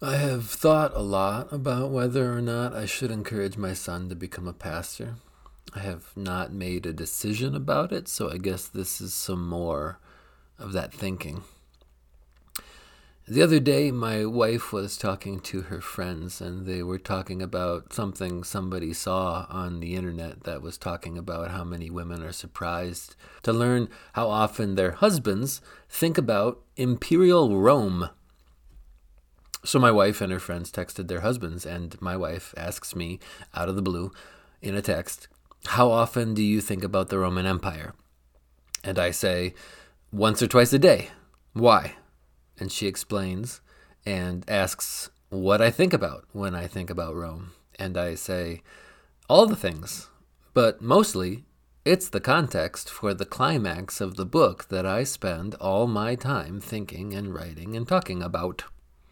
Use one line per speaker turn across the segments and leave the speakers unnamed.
I have thought a lot about whether or not I should encourage my son to become a pastor. I have not made a decision about it, so I guess this is some more of that thinking. The other day, my wife was talking to her friends, and they were talking about something somebody saw on the internet that was talking about how many women are surprised to learn how often their husbands think about Imperial Rome. So my wife and her friends texted their husbands, and my wife asks me out of the blue in a text, "How often do you think about the Roman Empire?" And I say, "Once or twice a day." "Why?" And she explains and asks what I think about when I think about Rome. And I say, all the things, but mostly it's the context for the climax of the book that I spend all my time thinking and writing and talking about.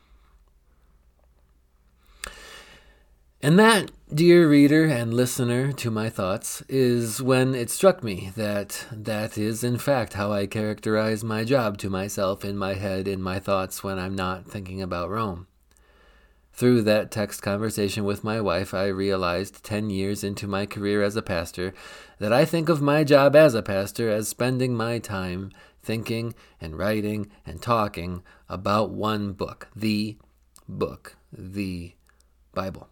And that, dear reader and listener to my thoughts, is when it struck me that that is in fact how I characterize my job to myself in my head, in my thoughts when I'm not thinking about Rome. Through that text conversation with my wife, I realized 10 years into my career as a pastor that I think of my job as a pastor as spending my time thinking and writing and talking about one book, the Bible.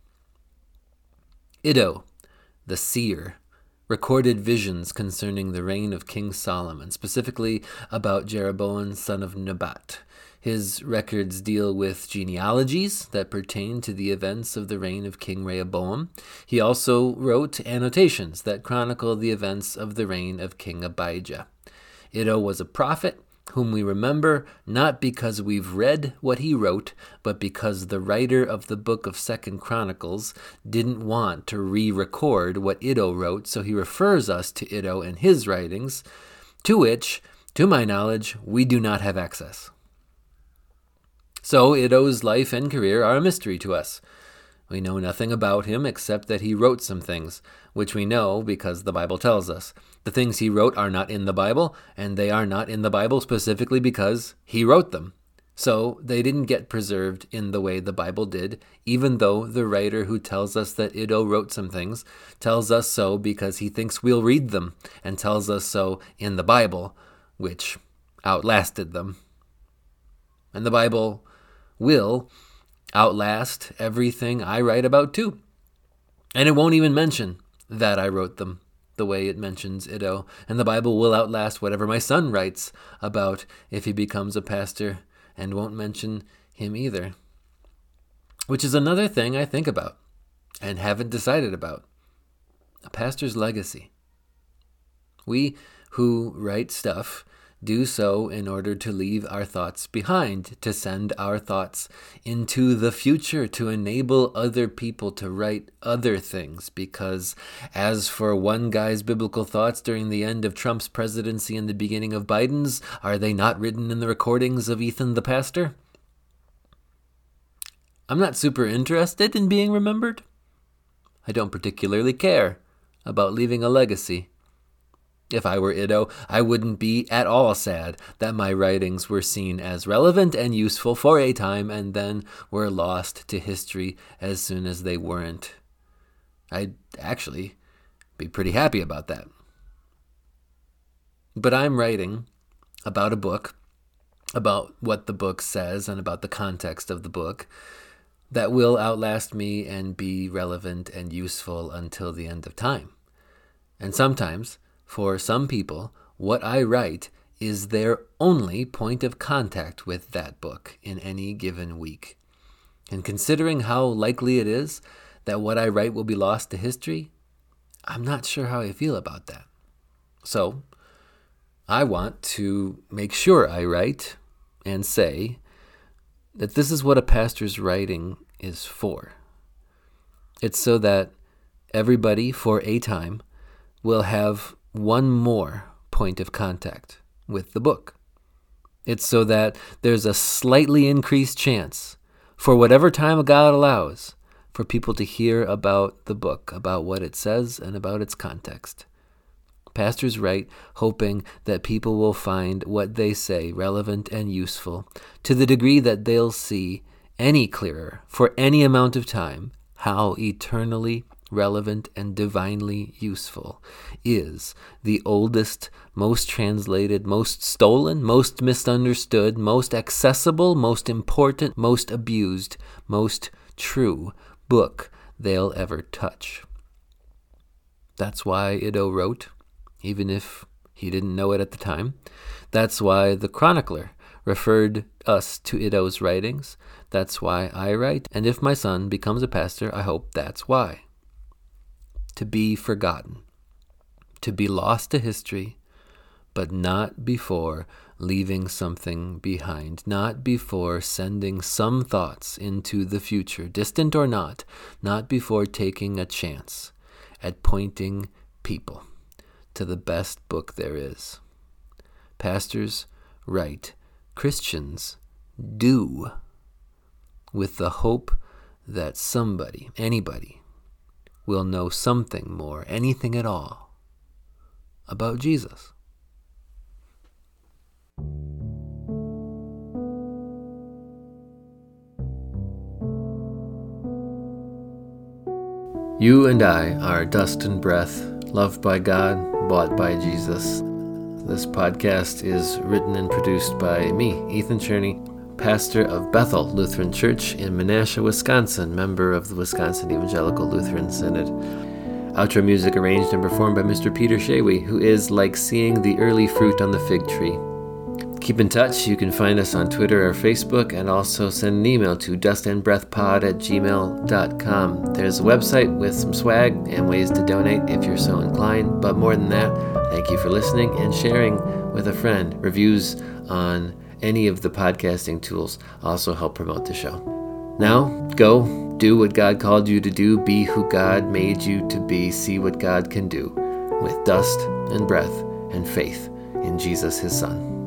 Iddo, the seer, recorded visions concerning the reign of King Solomon, specifically about Jeroboam son of Nebat. His records deal with genealogies that pertain to the events of the reign of King Rehoboam. He also wrote annotations that chronicle the events of the reign of King Abijah. Iddo was a prophet whom we remember not because we've read what he wrote, but because the writer of the book of 2 Chronicles didn't want to re-record what Iddo wrote, so he refers us to Iddo and his writings, to which, to my knowledge, we do not have access. So Iddo's life and career are a mystery to us. We know nothing about him except that he wrote some things, which we know because the Bible tells us. The things he wrote are not in the Bible, and they are not in the Bible specifically because he wrote them. So they didn't get preserved in the way the Bible did, even though the writer who tells us that Iddo wrote some things tells us so because he thinks we'll read them, and tells us so in the Bible, which outlasted them. And the Bible will outlast everything I write about too. And it won't even mention that I wrote them the way it mentions Iddo. And the Bible will outlast whatever my son writes about if he becomes a pastor, and won't mention him either. Which is another thing I think about and haven't decided about. A pastor's legacy. We who write stuff do so in order to leave our thoughts behind, to send our thoughts into the future, to enable other people to write other things. Because as for one guy's biblical thoughts during the end of Trump's presidency and the beginning of Biden's, are they not written in the recordings of Ethan the pastor? I'm not super interested in being remembered. I don't particularly care about leaving a legacy. If I were Iddo, I wouldn't be at all sad that my writings were seen as relevant and useful for a time and then were lost to history as soon as they weren't. I'd actually be pretty happy about that. But I'm writing about a book, about what the book says and about the context of the book, that will outlast me and be relevant and useful until the end of time. And sometimes, for some people, what I write is their only point of contact with that book in any given week. And considering how likely it is that what I write will be lost to history, I'm not sure how I feel about that. So, I want to make sure I write and say that this is what a pastor's writing is for. It's so that everybody, for a time, will have one more point of contact with the book. It's so that there's a slightly increased chance, for whatever time God allows, for people to hear about the book, about what it says and about its context. Pastors write hoping that people will find what they say relevant and useful to the degree that they'll see any clearer for any amount of time how eternally relevant and divinely useful is the oldest, most translated, most stolen, most misunderstood, most accessible, most important, most abused, most true book they'll ever touch. That's why Ido wrote, even if he didn't know it at the time. That's why the chronicler referred us to Ido's writings. That's why I write, and if my son becomes a pastor, I hope that's why. To be forgotten, to be lost to history, but not before leaving something behind, not before sending some thoughts into the future, distant or not before taking a chance at pointing people to the best book there is. Pastors write, Christians do, with the hope that somebody, anybody, will know something more, anything at all, about Jesus. You and I are dust and breath, loved by God, bought by Jesus. This podcast is written and produced by me, Ethan Cherney, pastor of Bethel Lutheran Church in Menasha, Wisconsin, member of the Wisconsin Evangelical Lutheran Synod. Outro music arranged and performed by Mr. Peter Shawy, who is like seeing the early fruit on the fig tree. Keep in touch. You can find us on Twitter or Facebook, and also send an email to dustandbreathpod@gmail.com. There's a website with some swag and ways to donate if you're so inclined. But more than that, thank you for listening and sharing with a friend. Reviews on any of the podcasting tools also help promote the show. Now, go do what God called you to do. Be who God made you to be. See what God can do with dust and breath and faith in Jesus, his Son.